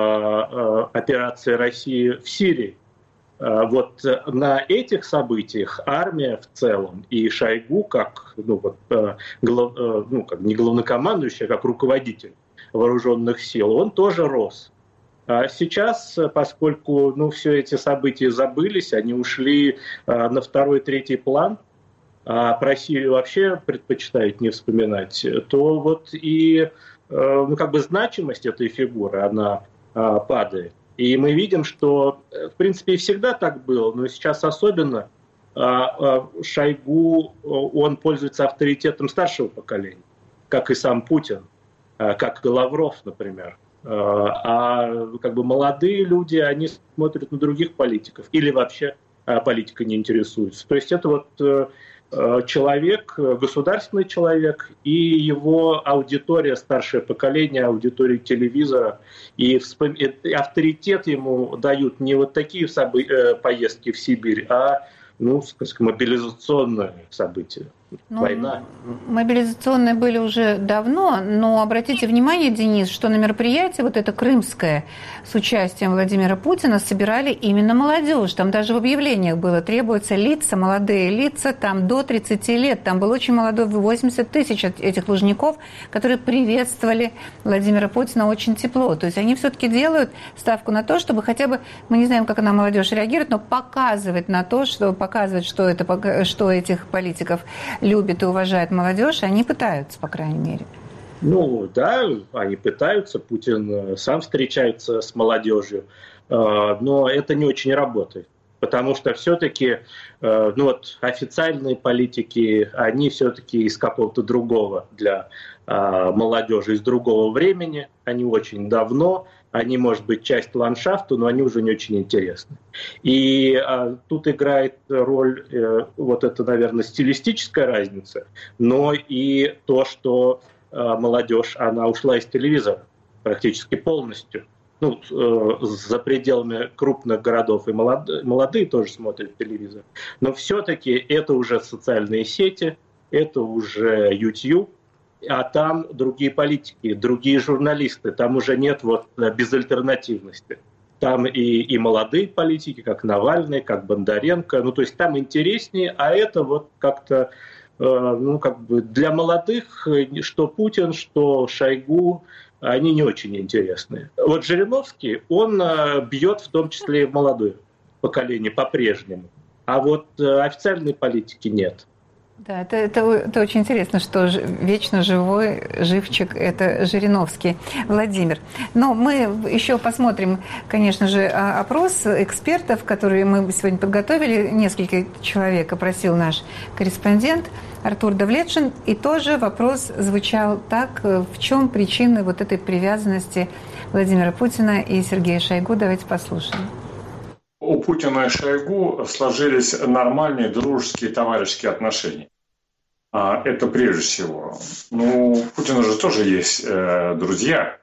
Speaker 14: операция России в Сирии. Вот на этих событиях армия в целом и Шойгу как, как не главнокомандующий, а как руководитель вооруженных сил, он тоже рос. А сейчас, поскольку все эти события забылись, они ушли на второй, третий план, а про Сирию вообще предпочитают не вспоминать, то вот и значимость этой фигуры, она падает. И мы видим, что, в принципе, и всегда так было, но сейчас особенно Шойгу, он пользуется авторитетом старшего поколения, как и сам Путин, как и Лавров, например. А молодые люди, они смотрят на других политиков или вообще политикой не интересуются. То есть это вот человек, государственный человек, и его аудитория, старшее поколение, аудитория телевизора, и авторитет ему дают не вот такие поездки в Сибирь, а мобилизационные события. Война.
Speaker 1: Мобилизационные были уже давно, но обратите внимание, Денис, что на мероприятии вот это крымское с участием Владимира Путина собирали именно молодежь. Там даже в объявлениях было, требуются лица, молодые лица, там до 30 лет. Там был очень молодой, 80 тысяч этих лужников, которые приветствовали Владимира Путина очень тепло. То есть они все-таки делают ставку на то, чтобы хотя бы, мы не знаем, как она молодежь реагирует, но показывать на то, что этих политиков любит и уважает молодежь, они пытаются, по крайней мере.
Speaker 14: Да, они пытаются. Путин сам встречается с молодежью, но это не очень работает. Потому что все-таки официальные политики, они все-таки из какого-то другого для молодежи, из другого времени, они очень давно, они, может быть, часть ландшафта, но они уже не очень интересны. И тут играет роль это, наверное, стилистическая разница, но и то, что молодежь, она ушла из телевизора практически полностью. За пределами крупных городов и молодые тоже смотрят телевизор. Но все-таки это уже социальные сети, это уже YouTube, а там другие политики, другие журналисты, там уже нет безальтернативности. Там и молодые политики, как Навальный, как Бондаренко, то есть там интереснее, а это как-то, для молодых, что Путин, что Шойгу, они не очень интересные. Вот Жириновский, он бьет в том числе и молодое поколение по-прежнему, а вот официальной политики нет.
Speaker 1: Да, это очень интересно, что вечно живой живчик – это Жириновский. Владимир. Но мы еще посмотрим, конечно же, опрос экспертов, которые мы сегодня подготовили. Несколько человек опросил наш корреспондент Артур Давлетшин. И тоже вопрос звучал так: в чем причины вот этой привязанности Владимира Путина и Сергея Шойгу? Давайте послушаем.
Speaker 15: У Путина и Шойгу сложились нормальные дружеские товарищеские отношения. Это прежде всего. У Путина же тоже есть друзья.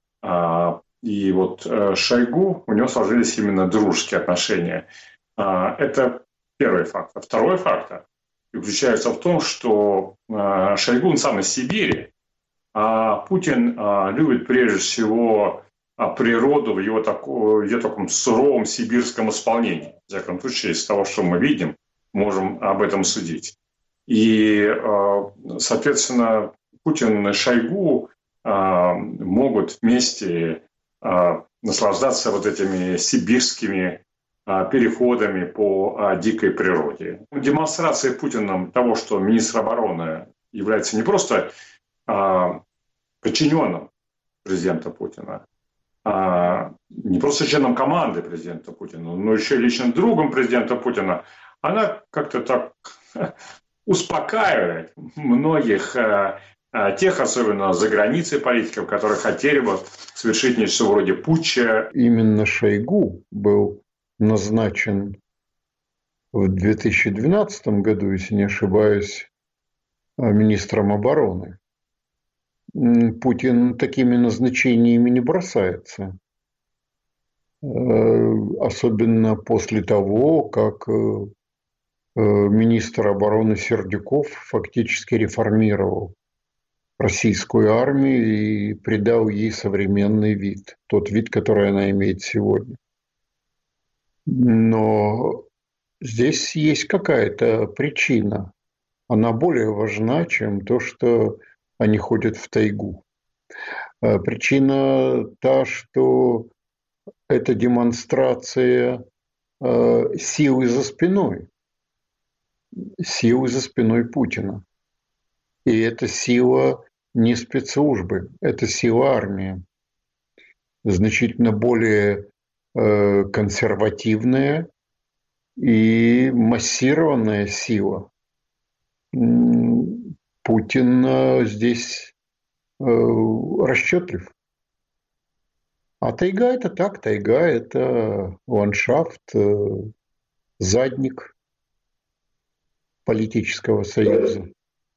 Speaker 15: И Шойгу, у него сложились именно дружеские отношения. Это первый фактор. Второй фактор заключается в том, что Шойгу он сам из Сибири, а Путин любит прежде всего природу в ее таком суровом сибирском исполнении. В всяком случае, из того, что мы видим, можем об этом судить. И, соответственно, Путин и Шойгу могут вместе наслаждаться этими сибирскими переходами по дикой природе. Демонстрацией Путиным того, что министр обороны является не просто подчиненным президента Путина, не просто членом команды президента Путина, но еще и личным другом президента Путина, она как-то так успокаивает многих тех, особенно за границей политиков, которые хотели бы совершить нечто вроде путча.
Speaker 16: Именно Шойгу был назначен в 2012 году, если не ошибаюсь, министром обороны. Путин такими назначениями не бросается. Особенно после того, как министр обороны Сердюков фактически реформировал российскую армию и придал ей современный вид. Тот вид, который она имеет сегодня. Но здесь есть какая-то причина. Она более важна, чем то, что они ходят в тайгу. Причина та, что это демонстрация силы за спиной. Силы за спиной Путина. И это сила не спецслужбы, это сила армии. Значительно более консервативная и массированная сила. Путин здесь расчетлив. А тайга – это так, тайга – это ландшафт, задник политического союза.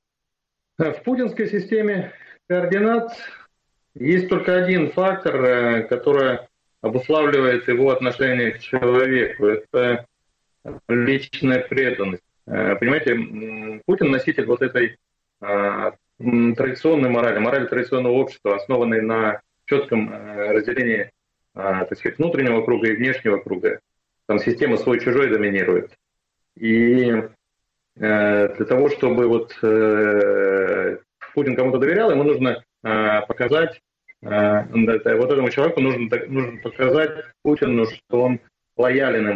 Speaker 17: В путинской системе координат есть только один фактор, который обуславливает его отношение к человеку. Это личная преданность. Понимаете, Путин носитель вот этой традиционной морали традиционного общества, основанной на четком разделении, так сказать, внутреннего круга и внешнего круга. Там система свой-чужой доминирует. И для того, чтобы вот Путин кому-то доверял, ему нужно показать, вот этому человеку нужно показать Путину, что он лоялен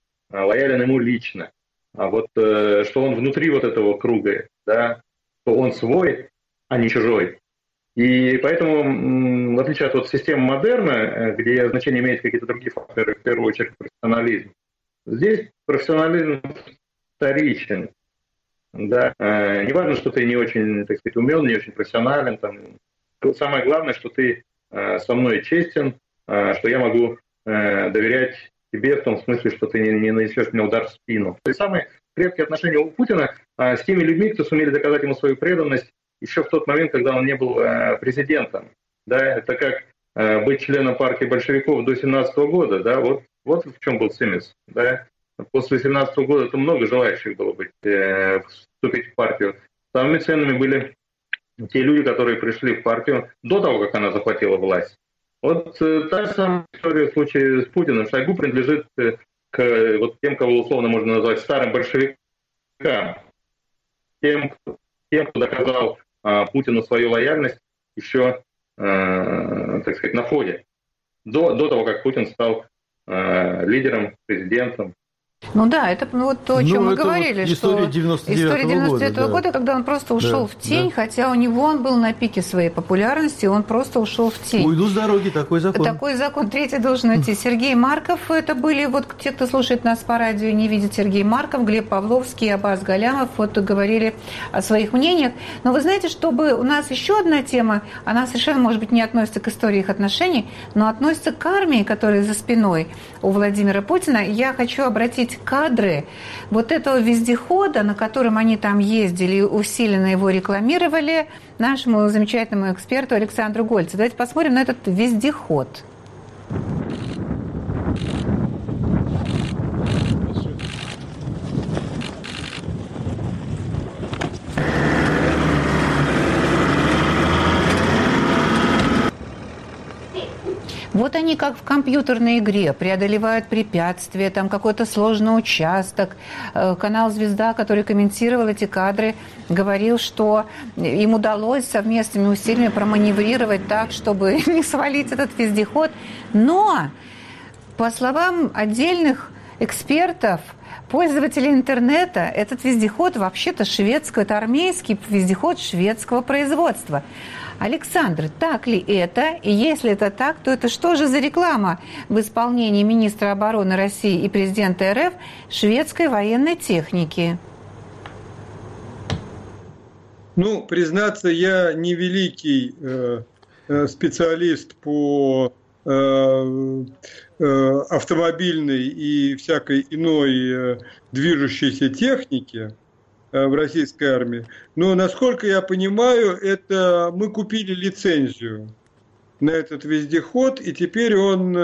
Speaker 17: ему лично. А вот что он внутри вот этого круга, да, что он свой, а не чужой. И поэтому, в отличие от системы модерна, где значение имеют какие-то другие факторы, в первую очередь профессионализм, здесь профессионализм вторичен. Да. Не важно, что ты не очень, так сказать, умен, не очень профессионален. Там. Самое главное, что ты со мной честен, что я могу доверять тебе в том смысле, что ты не нанесешь мне удар в спину. То есть самые крепкие отношения у Путина с теми людьми, кто сумели доказать ему свою преданность еще в тот момент, когда он не был президентом. Да, это как быть членом партии большевиков до 17 года. Да, вот в чем был цимис. Да. После 17 года то много желающих было вступить в партию. Самыми ценными были те люди, которые пришли в партию до того, как она захватила власть. Вот та же самая история в случае с Путиным. Шойгу принадлежит к вот тем, кого условно можно назвать старым большевикам. Тем, кто доказал Путину свою лояльность еще, так сказать, на входе. До того, как Путин стал лидером, президентом.
Speaker 1: Ну да, это вот то, о чем мы говорили,
Speaker 2: вот история 99-го
Speaker 1: года, когда он просто ушел в тень, хотя у него он был на пике своей популярности, он просто ушел в тень.
Speaker 2: Уйду с дороги, такой закон.
Speaker 1: Такой закон. Третий должен уйти. Сергей Марков, это были вот те, кто слушает нас по радио и не видит Сергей Марков, Глеб Павловский, Аббас Галямов, вот говорили о своих мнениях. Но вы знаете, чтобы у нас еще одна тема, она совершенно, может быть, не относится к истории их отношений, но относится к армии, которая за спиной у Владимира Путина. Я хочу обратить кадры вот этого вездехода, на котором они там ездили, усиленно его рекламировали, нашему замечательному эксперту Александру Гольцу. Давайте посмотрим на этот вездеход. Вот они как в компьютерной игре преодолевают препятствия, там какой-то сложный участок. Канал «Звезда», который комментировал эти кадры, говорил, что им удалось совместными усилиями проманеврировать так, чтобы не свалить этот вездеход. Но, по словам отдельных экспертов, пользователей интернета, этот вездеход вообще-то шведский, это армейский вездеход шведского производства. Александр, так ли это? И если это так, то это что же за реклама в исполнении министра обороны России и президента РФ шведской военной техники?
Speaker 3: Ну, признаться, я не великий специалист по автомобильной и всякой иной движущейся технике в российской армии. Но, насколько я понимаю, это мы купили лицензию на этот вездеход, и теперь он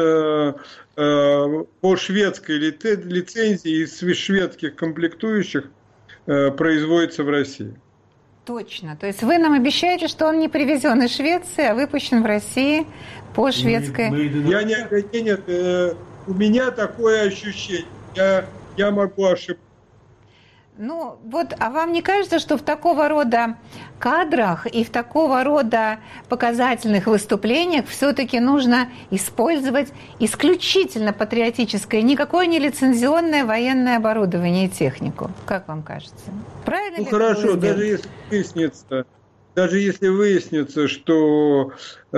Speaker 3: по шведской лицензии из шведских комплектующих производится в России.
Speaker 1: Точно. То есть вы нам обещаете, что он не привезен из Швеции, а выпущен в России по шведской...
Speaker 3: Нет, у меня такое ощущение. Я могу ошибаться.
Speaker 1: Ну, вот, а вам не кажется, что в такого рода кадрах и в такого рода показательных выступлениях все-таки нужно использовать исключительно патриотическое, никакое не лицензионное военное оборудование и технику? Как вам кажется? Правильно ли это
Speaker 3: хорошо,
Speaker 1: было сделать?
Speaker 3: Даже если выяснится, что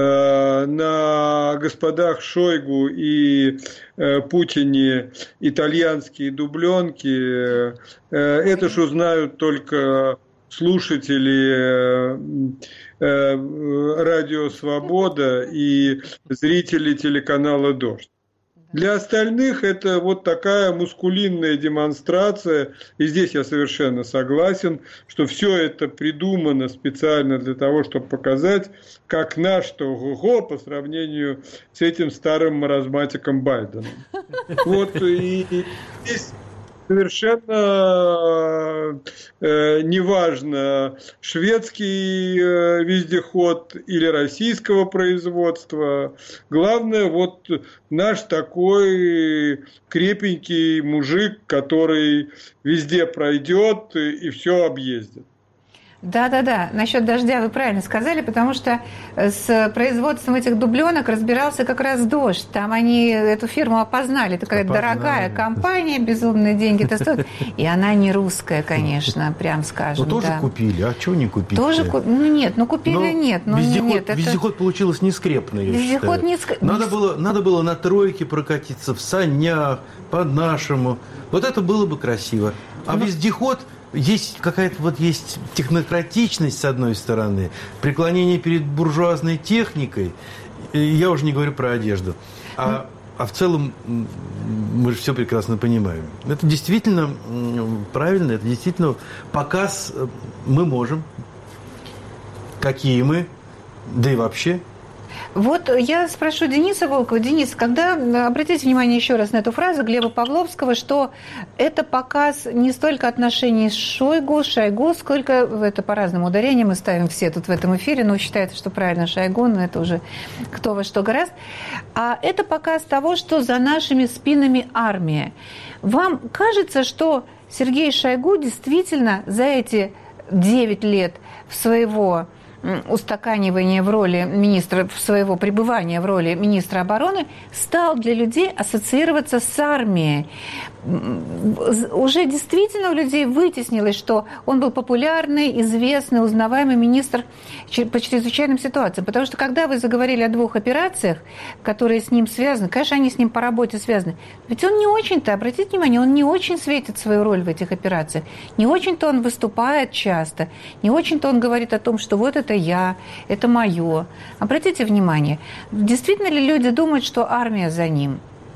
Speaker 3: на господах Шойгу и Путине итальянские дубленки, это ж узнают только слушатели Радио Свобода и зрители телеканала «Дождь». Для остальных это вот такая мускулинная демонстрация, и здесь я совершенно согласен, что все это придумано специально для того, чтобы показать, как наш-то ого-го по сравнению с этим старым маразматиком Байденом. Вот, и здесь совершенно неважно, шведский вездеход или российского производства. Главное, вот наш такой крепенький мужик, который везде пройдет и все объездит.
Speaker 1: Да. Насчет «Дождя» вы правильно сказали, потому что с производством этих дубленок разбирался как раз «Дождь». Там они эту фирму опознали. Такая дорогая компания, безумные деньги-то стоит. И она не русская, конечно, прям скажем.
Speaker 2: Ну, тоже купили, а чего не купить?
Speaker 1: Тоже купили, нет.
Speaker 2: Вездеход получилось нескрепно, я считаю. Надо было на тройке прокатиться, в санях, по-нашему. Вот это было бы красиво. А вездеход... Есть какая-то есть технократичность, с одной стороны, преклонение перед буржуазной техникой, я уже не говорю про одежду, а в целом мы же все прекрасно понимаем. Это действительно правильно, это действительно показ мы можем, какие мы, да и вообще.
Speaker 1: Вот я спрошу Дениса Волкова. Денис, когда, обратите внимание еще раз на эту фразу Глеба Павловского, что это показ не столько отношений с Шойгу, сколько, это по разным ударениям мы ставим все тут в этом эфире, но считается, что правильно Шойгу, но это уже кто во что гораст. А это показ того, что за нашими спинами армия. Вам кажется, что Сергей Шойгу действительно за эти 9 лет своего устаканивания в роли министра, своего пребывания в роли министра обороны, стал для людей ассоциироваться с армией? Уже действительно у людей вытеснилось, что он был популярный, известный, узнаваемый министр по чрезвычайным ситуациям. Потому что когда вы заговорили о 2 операциях, которые с ним связаны, конечно, они с ним по работе связаны, ведь он не очень-то, обратите внимание, он не очень светит свою роль в этих операциях. Не очень-то он выступает часто, не очень-то он говорит о том, что вот это я, это мое. Обратите внимание, действительно ли люди думают, что армия за ним?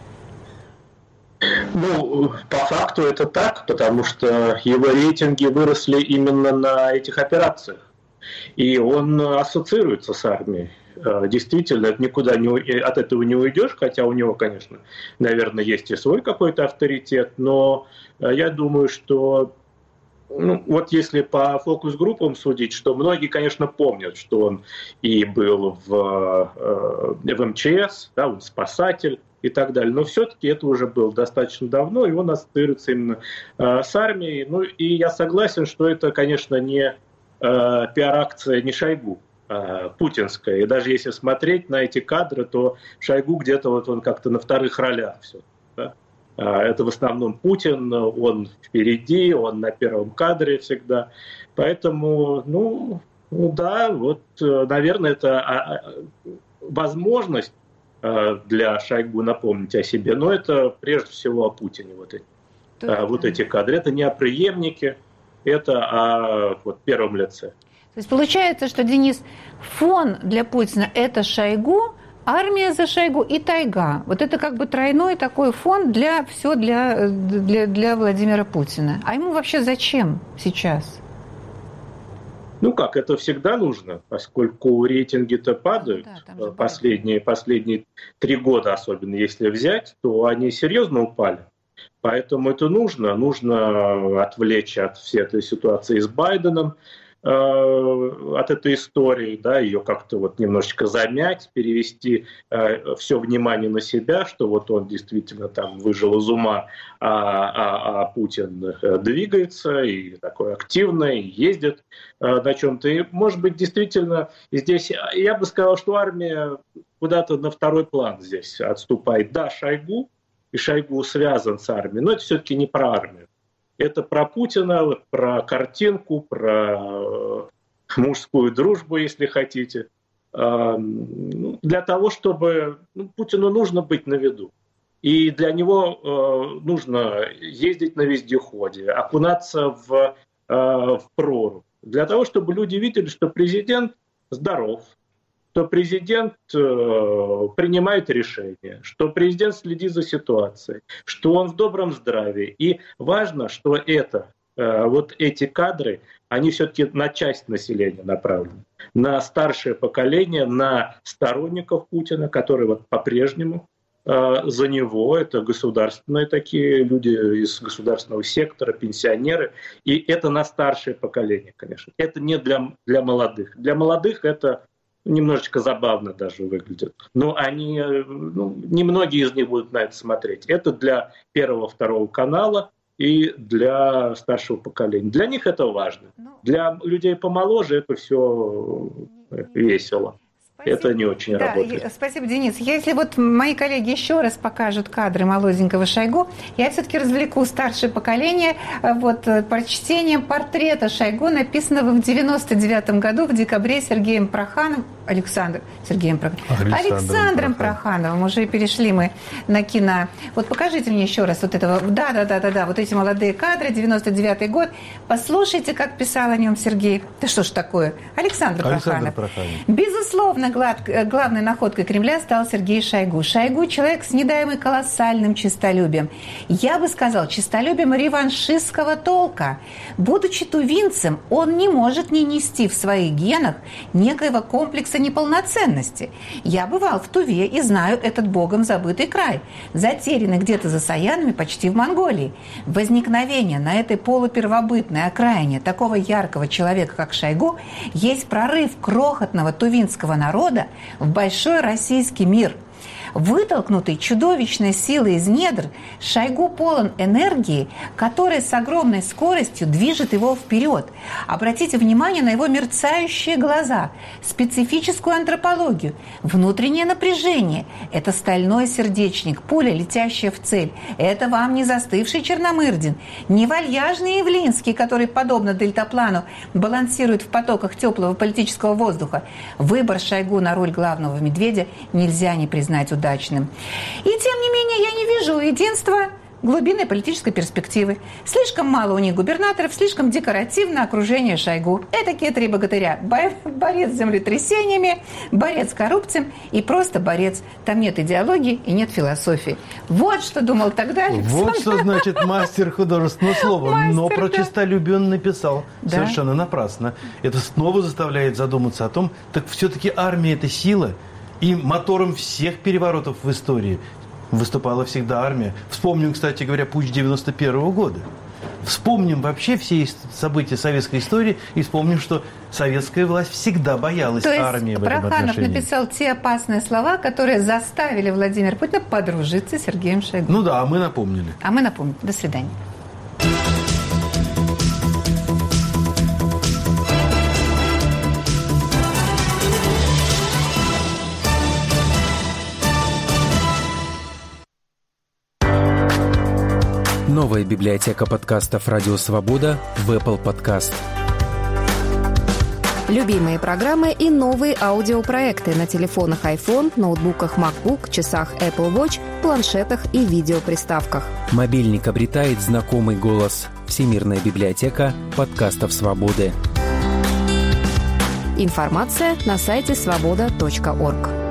Speaker 14: Ну, по факту это так, потому что его рейтинги выросли именно на этих операциях. И он ассоциируется с армией. Действительно, никуда от этого не уйдешь, хотя у него, конечно, наверное, есть и свой какой-то авторитет, но я думаю, что вот если по фокус-группам судить, что многие, конечно, помнят, что он и был в МЧС, да, он спасатель и так далее, но все-таки это уже было достаточно давно, и он ассоциируется именно с армией. Ну и я согласен, что это, конечно, не пиар-акция, не Шойгу, путинская. И даже если смотреть на эти кадры, то Шойгу где-то вот он как-то на вторых ролях все. Да? Это в основном Путин, он впереди, он на первом кадре всегда. Поэтому, Ну да, вот, наверное, это возможность для Шойгу напомнить о себе, но это прежде всего о Путине, вот эти кадры. Это не о преемнике, это о первом лице.
Speaker 1: То есть получается, что, Денис, фон для Путина – это Шойгу, армия за Шойгу и тайга. Вот это как бы тройной такой фон для Владимира Путина. А ему вообще зачем сейчас?
Speaker 14: Ну как, это всегда нужно, поскольку рейтинги-то падают. Последние 3 года, особенно если взять, то они серьезно упали. Поэтому это нужно. Нужно отвлечь от всей этой ситуации с Байденом, от этой истории, да, ее как-то немножечко замять, перевести все внимание на себя, что он действительно там выжил из ума, а Путин двигается и такой активный, и ездит на чем-то. И, может быть, действительно здесь, я бы сказал, что армия куда-то на второй план здесь отступает. Да, Шойгу, и Шойгу связан с армией, но это все-таки не про армию. Это про Путина, про картинку, про мужскую дружбу, если хотите. Для того, чтобы Путину нужно быть на виду. И для него нужно ездить на вездеходе, окунаться в прорубь. Для того, чтобы люди видели, что президент здоров, что президент принимает решения, что президент следит за ситуацией, что он в добром здравии. И важно, что эти кадры, они все-таки на часть населения направлены, на старшее поколение, на сторонников Путина, которые по-прежнему за него, это государственные такие люди из государственного сектора, пенсионеры, и это на старшее поколение, конечно. Это не для молодых. Для молодых это немножечко забавно даже выглядит. Но немногие из них будут на это смотреть. Это для 1-2 канала и для старшего поколения. Для них это важно. Для людей помоложе это все весело. Спасибо. Это не очень работает.
Speaker 1: Спасибо, Денис. Если мои коллеги еще раз покажут кадры молоденького Шойгу, я все-таки развлеку старшее поколение прочтением портрета Шойгу, написанного в 1999 году в декабре Александром Прохановым. Уже перешли мы на кино. Покажите мне еще раз этого. Да, вот эти молодые кадры, 99 год. Послушайте, как писал о нем Сергей. Да что ж такое? Александр Проханов. Безусловно, главной находкой Кремля стал Сергей Шойгу. Шойгу – человек с недаемым колоссальным честолюбием. Я бы сказал, честолюбием реваншистского толка. Будучи тувинцем, он не может не нести в своих генах некоего комплекса неполноценности. Я бывал в Туве и знаю этот богом забытый край, затерянный где-то за Саянами, почти в Монголии. Возникновение на этой полупервобытной окраине такого яркого человека, как Шойгу, есть прорыв крохотного тувинского народа в большой российский мир. Вытолкнутый чудовищной силой из недр, Шойгу полон энергии, которая с огромной скоростью движет его вперед. Обратите внимание на его мерцающие глаза, специфическую антропологию, внутреннее напряжение. Это стальной сердечник, пуля, летящая в цель. Это вам не застывший Черномырдин, не вальяжный Явлинский, который, подобно дельтаплану, балансирует в потоках теплого политического воздуха. Выбор Шойгу на роль главного медведя нельзя не признать удачным. И тем не менее я не вижу единства глубинной политической перспективы. Слишком мало у них губернаторов, слишком декоративно окружение Шойгу. Этакие 3 богатыря. Борец с землетрясениями, борец с коррупцией и просто борец. Там нет идеологии и нет философии. Вот что думал тогда Александр.
Speaker 2: Вот что значит мастер художественного слова. Но про честолюбие он написал совершенно напрасно. Это снова заставляет задуматься о том, так все-таки армия – это сила. И мотором всех переворотов в истории выступала всегда армия. Вспомним, кстати говоря, путч 91 года. Вспомним вообще все события советской истории и вспомним, что советская власть всегда боялась армии в этом отношении.
Speaker 1: Проханов написал те опасные слова, которые заставили Владимира Путина подружиться с Сергеем Шойгу.
Speaker 2: Ну да, а мы напомнили.
Speaker 1: До свидания.
Speaker 18: Новая библиотека подкастов «Радио Свобода» в Apple Podcast. Любимые программы и новые аудиопроекты на телефонах iPhone, ноутбуках MacBook, часах Apple Watch, планшетах и видеоприставках.
Speaker 19: Мобильник обретает знакомый голос. Всемирная библиотека подкастов «Свободы».
Speaker 18: Информация на сайте svoboda.org.